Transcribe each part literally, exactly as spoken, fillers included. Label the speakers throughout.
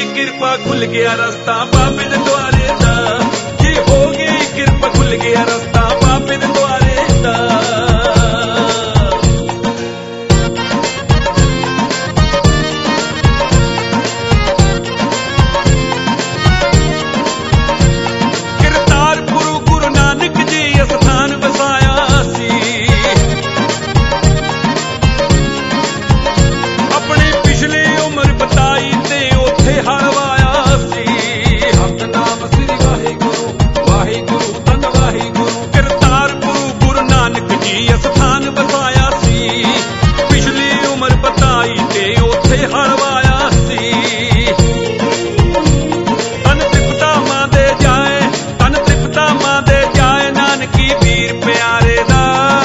Speaker 1: ਕਿਰਪਾ ਖੁੱਲ ਗਿਆ ਰਸਤਾ ਬਾਬੇ ਦੇ ਦੁਆਰੇ ਦਾ ਜੀ ਹੋ ਗਈ ਕਿਰਪਾ ਖੁੱਲ ਗਿਆ ਰਸਤਾ ਬਾਬੇ ਦੇ ਦੁਆਰੇ ਦਾ ਕਰਤਾਰਪੁਰ ਗੁਰੂ ਨਾਨਕ ਜੀ ਅਸਥਾਨ ਵਸਾਇਆ ਸੀ ਆਪਣੀ ਪਿਛਲੀ ਉਮਰ ਬਤਾਈ ਤੇ ਉੱਥੇ ਹਰਵਾਇਆ ਸੀ ਸਤਿਨਾਮ ਸ੍ਰੀ ਵਾਹਿਗੁਰੂ ਵਾਹਿਗੁਰੂ ਧੰਨ ਵਾਹਿਗੁਰੂ ਕਰਤਾਰਪੁਰ ਗੁਰੂ ਨਾਨਕ ਜੀ ਅਸਥਾਨ ਵਸਾਇਆ ਸੀ ਪਿਛਲੀ ਉਮਰ ਬਤਾਈ ਤੇ ਉੱਥੇ ਹਰਵਾਇਆ ਸੀ ਤਨ ਤ੍ਰਿਪਤਾ ਮਾਂ ਦੇ ਜਾਏ ਤਨ ਤ੍ਰਿਪਤਾ ਮਾਂ ਦੇ ਜਾਏ ਨਾਨਕੀ ਵੀਰ ਪਿਆਰੇ ਦਾ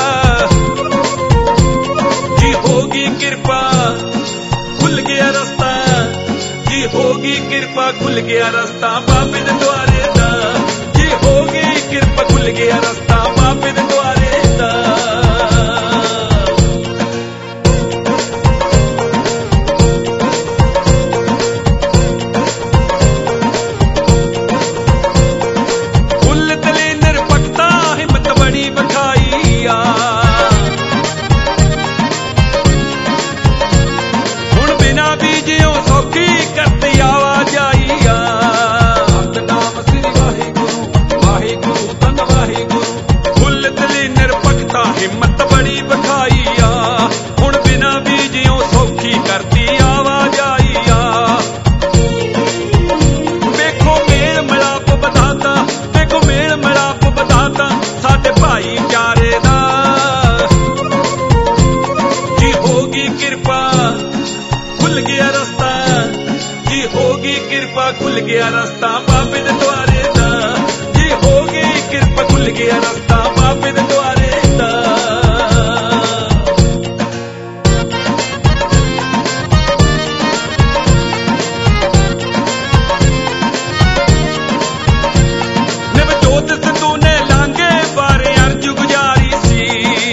Speaker 1: ਜੀ ਹੋ ਗਈ ਕਿਰਪਾ ਖੁੱਲ ਗਿਆ ਰਸਤਾ ਜੀ ਹੋ ਗਈ ਕਿਰਪਾ ਖੁੱਲ ਗਿਆ ਰਸਤਾ ਬਾਬੇ ਦੇ ਦੁਆਰੇ ਦਾ ਜੀ ਹੋ ਗਈ ਕਿਰਪਾ ਖੁੱਲ ਗਿਆ ਰਸਤਾ ਬਾਬੇ ਦੇ ਦੁਆਰੇ ਦਾ ਫੁੱਲ ਤਲੇ ਨਿਰਪੱਖਤਾ ਹਿੰਮਤ ਬੜੀ ਵਿਖਾਈ ਆ ਹੁਣ ਬਿਨਾ ਬੀਜਿਓ ਸੌਖੀ ਕਰਤੀ ਆਵਾਜਾਈ ਆ ਸਤਿਨਾਮ ਸ੍ਰੀ ਵਾਹਿਗੁਰੂ ਵਾਹਿਗੁਰੂ ਧੰਨ ਵਾਹਿਗੁਰੂ ਫੁੱਲ ਤਲੇ ਨਿਰਪੱਖਤਾ ਹਿੰਮਤ ਬੜੀ ਵਿਖਾਈ ਆ ਹੁਣ ਬਿਨਾ ਬੀਜਿਓ ਸੌਖੀ ਕਰਤੀ ਆਵਾਜਾਈ ਆ ਵੇਖੋ ਮੇਲ ਮਿਲਾਪ ਵਧਾਤਾ ਵੇਖੋ ਮੇਲ ਮਿਲਾਪ ਵਧਾਤਾ ਸਾਡੇ ਭਾਈਚਾਰੇ ਦਾ ਜੀ ਹੋ ਗਈ ਕਿਰਪਾ ਖੁੱਲ ਗਿਆ ਰਸਤਾ ਜੀ ਹੋ ਗਈ ਕਿਰਪਾ ਖੁੱਲ ਗਿਆ ਰਸਤਾ ਬਾਬੇ ਦੇ ਦੁਆਰੇ ਦਾ ਜੀ ਹੋ ਗਈ ਕਿਰਪਾ ਖੁੱਲ ਗਿਆ ਰਸਤਾ ਬਾਬੇ ਦੇ ਦੁਆਰੇ ਦਾ ਨਵਜੋਤ ਸਿੱਧੂ ਨੇ ਲਾਂਘੇ ਬਾਰੇ ਅਰਜ਼ ਗੁਜ਼ਾਰੀ ਸੀ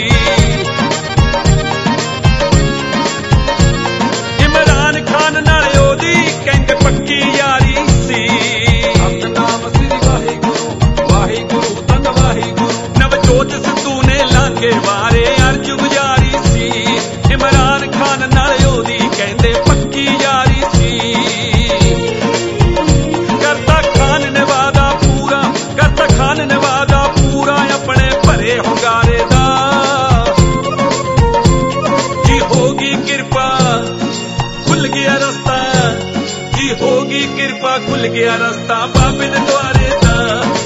Speaker 1: ਇਮਰਾਨ ਖਾਨ ਨਾਲ ਉਹਦੀ ਕਹਿੰਦੇ ਪੱਕੀ ਯਾਰੀ ਸੀ ਸਤਿਨਾਮ ਸ੍ਰੀ ਵਾਹਿਗੁਰੂ ਵਾਹਿਗੁਰੂ ਧੰਨ ਵਾਹਿਗੁਰੂ ਨਵਜੋਤ ਸਿੱਧੂ ਨੇ ਲਾਂਘੇ ਬਾਰੇ ਅਰਜ਼ ਗੁਜ਼ਾਰੀ ਸੀ ਇਮਰਾਨ ਖਾਨ ਨਾਲ ਉਹਦੀ ਕਹਿੰਦੇ ਪੱਕੀ ਯਾਰੀ ਸੀ ਕਰਤਾ ਖਾਨ ਨੇ ਵਾਦਾ ਪੂਰਾ ਕਰਤਾ ਖਾਨ ਨੇ ਵਾਦਾ ਪੂਰਾ ਆਪਣੇ ਭਰੇ ਹੁੰਗਾਰੇ ਦਾ ਜੀ ਹੋ ਗਈ ਕਿਰਪਾ ਖੁੱਲ ਗਿਆ ਰਸਤਾ ਜੀ ਹੋ ਗਈ ਕਿਰਪਾ ਖੁੱਲ ਗਿਆ ਰਸਤਾ ਬਾਬੇ ਦੇ ਦੁਆਰੇ ਦਾ